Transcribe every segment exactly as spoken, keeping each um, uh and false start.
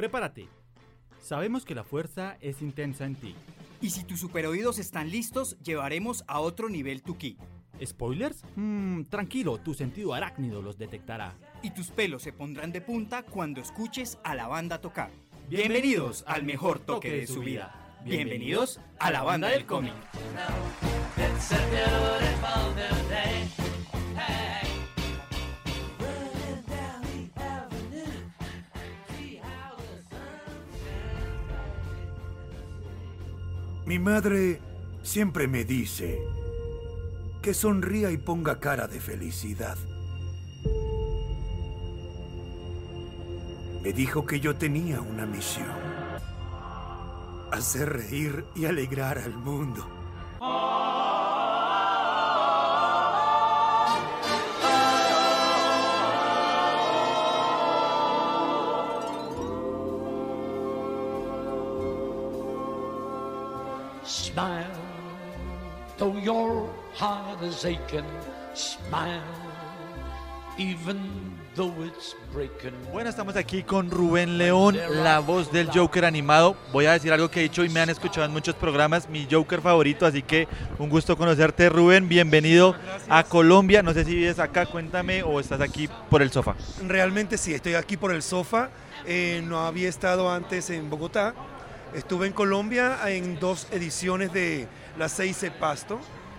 prepárate. Sabemos que la fuerza es intensa en ti. Y si tus superoídos están listos, llevaremos a otro nivel tu ki. ¿Spoilers? Mm, tranquilo, tu sentido arácnido los detectará. Y tus pelos se pondrán de punta cuando escuches a la banda tocar. Bienvenidos al mejor toque de su vida. Bienvenidos a la banda del cómic. Mi madre siempre me dice que sonría y ponga cara de felicidad. Me dijo que yo tenía una misión: hacer reír y alegrar al mundo. Smile, though your heart is aching. Smile, even though it's breaking. Bueno, estamos aquí con Rubén León, la voz del Joker animado. Voy a decir algo que he dicho y me han escuchado en muchos programas, mi Joker favorito, así que un gusto conocerte, Rubén. Bienvenido a Colombia. No sé si vives acá, cuéntame, o estás aquí por el sofá. Realmente sí, estoy aquí por el sofá. Eh, no había estado antes en Bogotá. Estuve en Colombia en dos ediciones de la Seis Pasto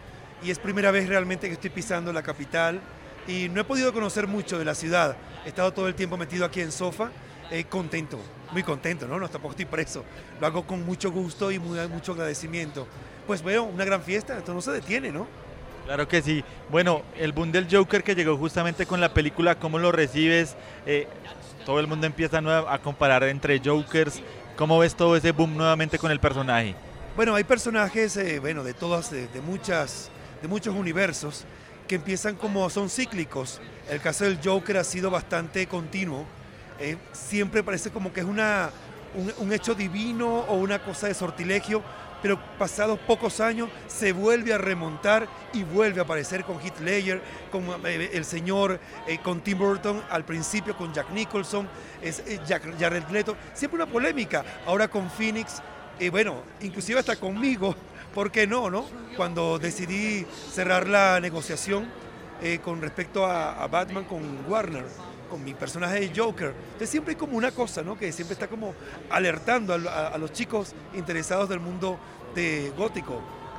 y es primera vez realmente que estoy pisando la capital y no he podido conocer mucho de la ciudad. He estado todo el tiempo metido aquí en sofá, eh, contento, muy contento, ¿no? No, tampoco estoy preso. Lo hago con mucho gusto y muy, mucho agradecimiento. Pues veo una gran fiesta, esto no se detiene, ¿no? Claro que sí. Bueno, el boom del Joker que llegó justamente con la película, ¿cómo lo recibes? Eh, todo el mundo empieza a comparar entre Jokers. ¿Cómo ves todo ese boom nuevamente con el personaje? Bueno, hay personajes, eh, bueno, de todas, de, de muchas, de muchos universos que empiezan como son cíclicos. El caso del Joker ha sido bastante continuo. Eh, siempre parece como que es una, un, un hecho divino o una cosa de sortilegio, pero pasados pocos años se vuelve a remontar y vuelve a aparecer con Heath Ledger, con eh, el señor, eh, con Tim Burton, al principio con Jack Nicholson, es, eh, Jack, Jared Leto, siempre una polémica. Ahora con Phoenix, eh, bueno, inclusive hasta conmigo, ¿por qué no, no? Cuando decidí cerrar la negociación eh, con respecto a, a Batman con Warner, con mi personaje de Joker. Entonces siempre hay como una cosa, ¿no? Que siempre está como alertando a, a, a los chicos interesados del mundo de gótico.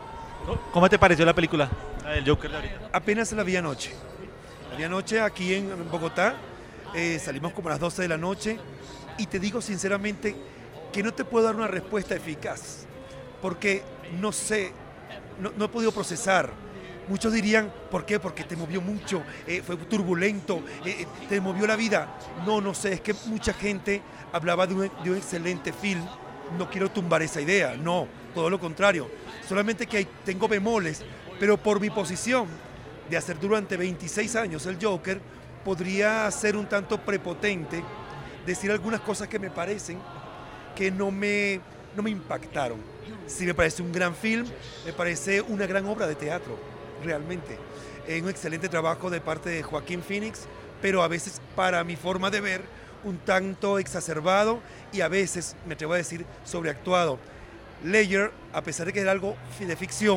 ¿Cómo te pareció la película, la del Joker de ahorita? Apenas la vi anoche. La vi anoche aquí en, en Bogotá. Eh, salimos como a las doce de la noche y te digo sinceramente que no te puedo dar una respuesta eficaz porque no sé, no, no he podido procesar. Muchos dirían, ¿por qué? Porque te movió mucho, eh, fue turbulento, eh, te movió la vida. No, no sé, es que mucha gente hablaba de un, de un excelente film. No quiero tumbar esa idea, no, todo lo contrario. Solamente que hay, tengo bemoles, pero por mi posición de hacer durante veintiséis años el Joker, podría ser un tanto prepotente, decir algunas cosas que me parecen que no me, no me impactaron. Sí me parece un gran film, me parece una gran obra de teatro. Realmente, es un excelente trabajo de parte de Joaquín Phoenix, pero a veces para mi forma de ver un tanto exacerbado y a veces, me atrevo a decir, sobreactuado. Ledger, a pesar de que era algo de ficción,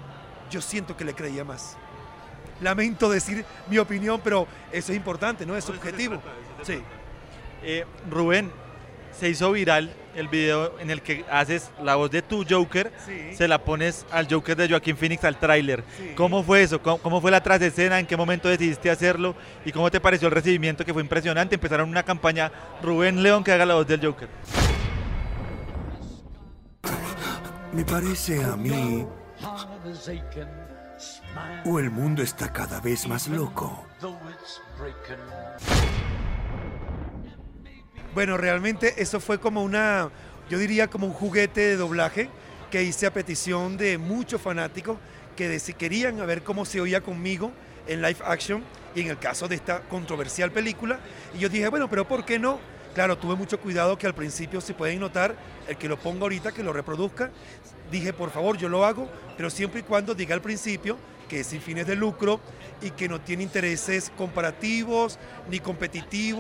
yo siento que le creía más. Lamento decir mi opinión, pero eso es importante, ¿no? Es subjetivo. Sí. Eh, Rubén, se hizo viral el video en el que haces la voz de tu Joker, sí. Se la pones al Joker de Joaquín Phoenix, al tráiler. Sí. ¿Cómo fue eso? ¿Cómo, ¿Cómo fue la trasescena? ¿En qué momento decidiste hacerlo? ¿Y cómo te pareció el recibimiento, que fue impresionante? Empezaron una campaña, Rubén León que haga la voz del Joker. Me parece a mí, o el mundo está cada vez más loco. Bueno, realmente eso fue como una, yo diría como un juguete de doblaje que hice a petición de muchos fanáticos que de, si querían a ver cómo se oía conmigo en live action y en el caso de esta controversial película. Y yo dije, bueno, pero ¿por qué no? Claro, tuve mucho cuidado que al principio, si pueden notar, el que lo ponga ahorita, que lo reproduzca, dije, por favor, yo lo hago, pero siempre y cuando diga al principio que es sin fines de lucro y que no tiene intereses comparativos ni competitivos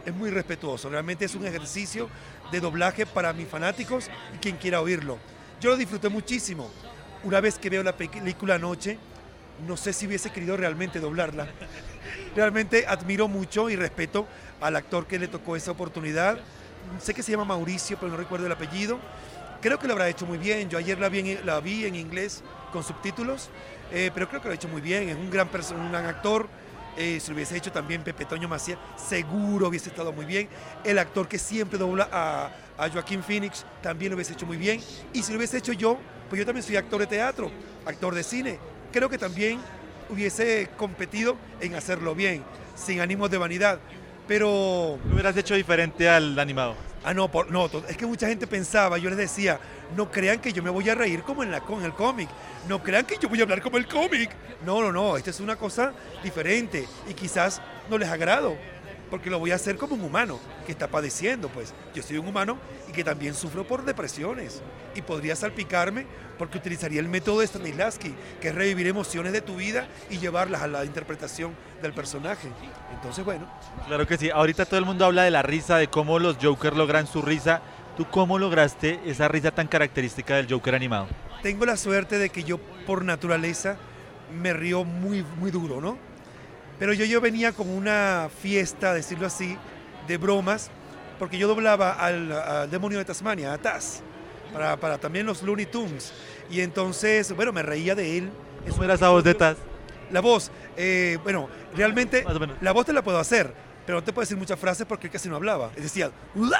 es muy respetuoso. Realmente es un ejercicio de doblaje para mis fanáticos y quien quiera oírlo. Yo lo disfruté muchísimo. Una vez que veo la película anoche, no sé si hubiese querido realmente doblarla. Realmente admiro mucho y respeto al actor que le tocó esa oportunidad. Sé que se llama Mauricio, pero no recuerdo el apellido. Creo que lo habrá hecho muy bien. Yo ayer la vi en, la vi en inglés con subtítulos, eh, pero creo que lo ha hecho muy bien. Es un gran, un gran actor. Eh, si lo hubiese hecho también Pepe Toño Maciel, seguro hubiese estado muy bien. El actor que siempre dobla a, a Joaquín Phoenix también lo hubiese hecho muy bien. Y si lo hubiese hecho yo, pues yo también soy actor de teatro, actor de cine. Creo que también hubiese competido en hacerlo bien, sin ánimos de vanidad. Pero... ¿Lo hubieras hecho diferente al animado? Ah, no, por, no, es que mucha gente pensaba, yo les decía, no crean que yo me voy a reír como en la, con el cómic, no crean que yo voy a hablar como el cómic. No, no, no, esta es una cosa diferente y quizás no les agrado, porque lo voy a hacer como un humano que está padeciendo, pues. Yo soy un humano y que también sufro por depresiones y podría salpicarme porque utilizaría el método de Stanislavski, que es revivir emociones de tu vida y llevarlas a la interpretación del personaje. Entonces, bueno. Claro que sí. Ahorita todo el mundo habla de la risa, de cómo los Joker logran su risa. ¿Tú cómo lograste esa risa tan característica del Joker animado? Tengo la suerte de que yo, por naturaleza, me río muy, muy duro, ¿no? Pero yo, yo venía con una fiesta, decirlo así, de bromas, porque yo doblaba al, al demonio de Tasmania, a Taz, para, para también los Looney Tunes. Y entonces, bueno, me reía de él. ¿Cómo era esa voz de Taz? La voz, eh, bueno, realmente la voz te la puedo hacer, pero no te puedo decir muchas frases porque él casi no hablaba. Es decir,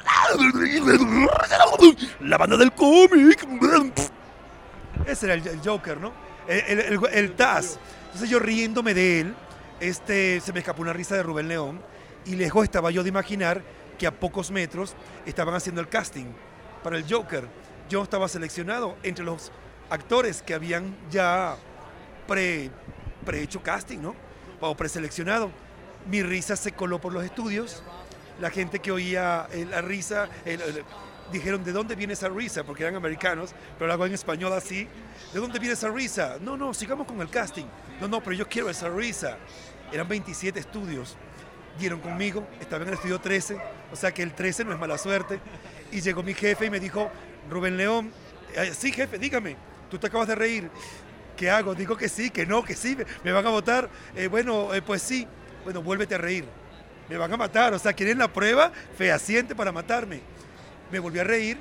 la banda del cómic. Ese era el, el Joker, ¿no? El, el, el, el Taz. Entonces yo riéndome de él, este, se me escapó una risa de Rubén León y lejos estaba yo de imaginar que a pocos metros estaban haciendo el casting para el Joker. Yo estaba seleccionado entre los actores que habían ya pre, prehecho casting, ¿no? O preseleccionado. Mi risa se coló por los estudios. La gente que oía eh, la risa, eh, eh, dijeron, ¿de dónde viene esa risa? Porque eran americanos, pero lo hago en español así. ¿De dónde viene esa risa? No, no, sigamos con el casting. No, no, pero yo quiero esa risa. Eran veintisiete estudios. Dieron conmigo, estaba en el estudio trece, o sea que el trece no es mala suerte. Y llegó mi jefe y me dijo, Rubén León, eh, sí jefe, dígame, tú te acabas de reír. ¿Qué hago? Digo que sí, que no, que sí, me, me van a votar. Eh, bueno, eh, pues sí. Bueno, vuélvete a reír. Me van a matar, o sea, quieren la prueba fehaciente para matarme. Me volví a reír,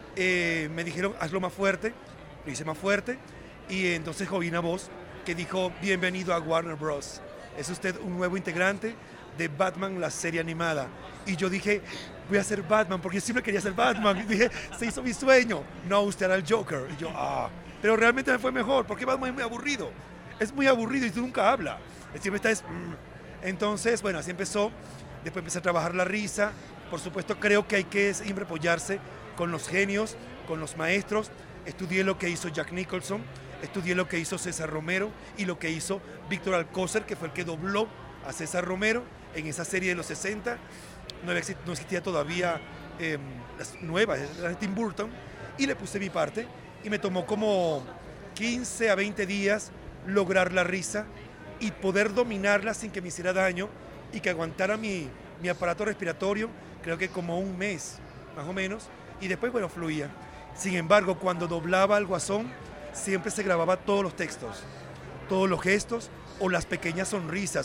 eh, me dijeron, hazlo más fuerte, lo hice más fuerte, y entonces oí una voz que dijo, bienvenido a Warner Bros. Es usted un nuevo integrante de Batman, la serie animada. Y yo dije, voy a ser Batman, porque yo siempre quería ser Batman. Y dije, se hizo mi sueño. No, usted era el Joker. Y yo, ah, pero realmente me fue mejor, porque Batman es muy aburrido. Es muy aburrido y tú nunca hablas. Siempre estás... Entonces, bueno, así empezó. Después empecé a trabajar la risa. Por supuesto, creo que hay que siempre apoyarse con los genios, con los maestros. Estudié lo que hizo Jack Nicholson, estudié lo que hizo César Romero y lo que hizo Víctor Alcócer, que fue el que dobló a César Romero en esa serie de los sesenta. No, había, no existía todavía eh, las nuevas, la de Tim Burton. Y le puse mi parte y me tomó como quince a veinte días lograr la risa y poder dominarla sin que me hiciera daño y que aguantara mi, mi aparato respiratorio, creo que como un mes, más o menos, y después, bueno, fluía. Sin embargo, cuando doblaba al Guasón, siempre se grababa todos los textos, todos los gestos o las pequeñas sonrisas.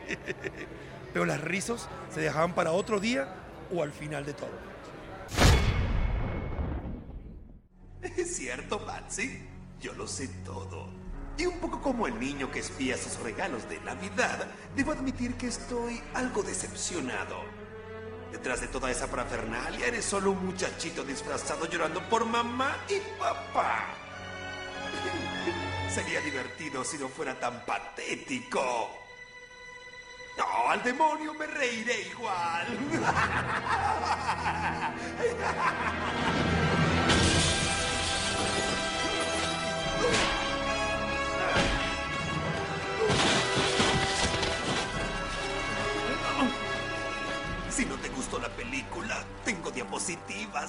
Pero las risas se dejaban para otro día o al final de todo. Es cierto, Patsy, yo lo sé todo. Y un poco como el niño que espía sus regalos de Navidad, debo admitir que estoy algo decepcionado. Detrás de toda esa parafernalia eres solo un muchachito disfrazado llorando por mamá y papá. Sería divertido si no fuera tan patético. No, al demonio me reiré igual. Si no te gustó la película, tengo diapositivas.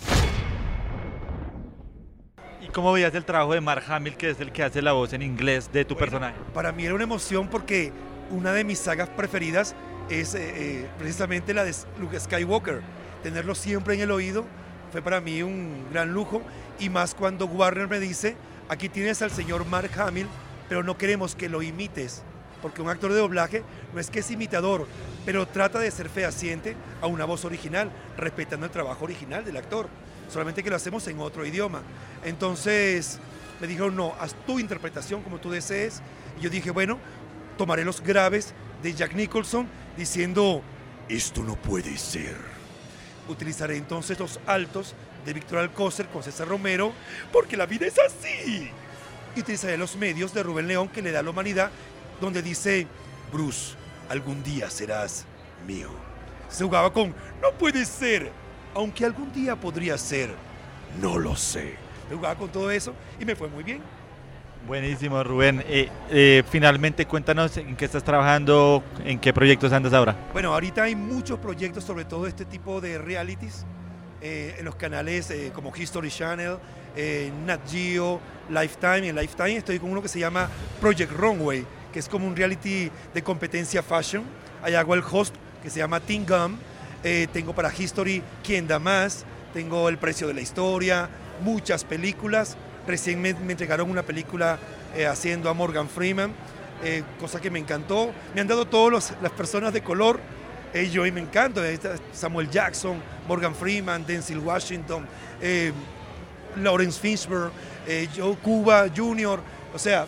¿Y cómo veías el trabajo de Mark Hamill, que es el que hace la voz en inglés de tu Bueno, personaje? Para mí era una emoción porque una de mis sagas preferidas es eh, eh, precisamente la de Luke Skywalker. Tenerlo siempre en el oído fue para mí un gran lujo, y más cuando Warner me dice, aquí tienes al señor Mark Hamill, pero no queremos que lo imites, porque un actor de doblaje no es que es imitador, pero trata de ser fehaciente a una voz original, respetando el trabajo original del actor, solamente que lo hacemos en otro idioma. Entonces me dijeron, no, haz tu interpretación como tú desees, y yo dije, bueno, tomaré los graves de Jack Nicholson diciendo, esto no puede ser. Utilizaré entonces los altos de Víctor Alcócer con César Romero, porque la vida es así. Y utilizaré los medios de Rubén León, que le da a la humanidad, donde dice, Bruce, algún día serás mío. Se jugaba con, no puede ser, aunque algún día podría ser, no lo sé. Se jugaba con todo eso y me fue muy bien. Buenísimo, Rubén. Eh, eh, finalmente, cuéntanos en qué estás trabajando, en qué proyectos andas ahora. Bueno, ahorita hay muchos proyectos, sobre todo este tipo de realities, eh, en los canales eh, como History Channel, eh, Nat Geo, Lifetime. En Lifetime estoy con uno que se llama Project Runway, que es como un reality de competencia fashion. Ahí hago el host, que se llama Teen Gum. Eh, tengo para History ¿Quién da más? Tengo El precio de la historia, muchas películas. Recién me, me entregaron una película eh, haciendo a Morgan Freeman, eh, cosa que me encantó. Me han dado todas las personas de color, eh, yo y me encanta. Samuel Jackson, Morgan Freeman, Denzel Washington, eh, Lawrence Fishburne, eh, Joe Cuba junior O sea,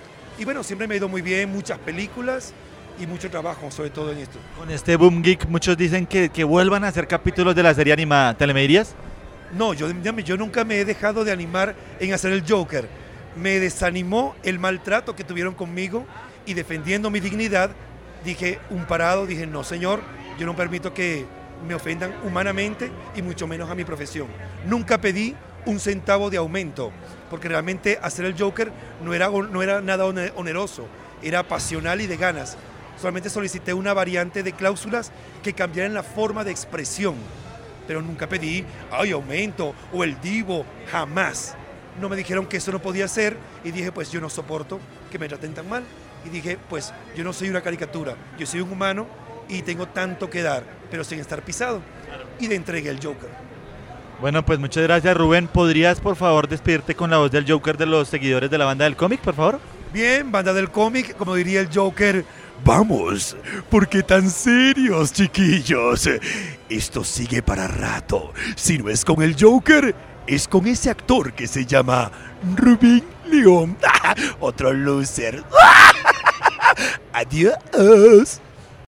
y bueno, siempre me ha ido muy bien, muchas películas y mucho trabajo, sobre todo en esto. Con este Boom Geek, muchos dicen que, que vuelvan a hacer capítulos de la serie animada. ¿Te le me dirías? No, yo, yo nunca me he dejado de animar en hacer el Joker. Me desanimó el maltrato que tuvieron conmigo, y defendiendo mi dignidad, dije un parado, dije no señor, yo no permito que me ofendan humanamente y mucho menos a mi profesión. Nunca pedí un centavo de aumento, porque realmente hacer el Joker no era, no era nada oneroso, era pasional y de ganas. Solamente solicité una variante de cláusulas que cambiaran la forma de expresión, pero nunca pedí, ay, aumento o el divo, jamás. No me dijeron que eso no podía ser, y dije, pues yo no soporto que me traten tan mal. Y dije, pues yo no soy una caricatura, yo soy un humano y tengo tanto que dar, pero sin estar pisado. Y le entregué el Joker. Bueno, pues muchas gracias, Rubén. ¿Podrías, por favor, despedirte con la voz del Joker de los seguidores de la banda del cómic, por favor? Bien, banda del cómic, como diría el Joker, vamos, ¿por qué tan serios, chiquillos? Esto sigue para rato. Si no es con el Joker, es con ese actor que se llama Rubén León. Otro loser. Adiós.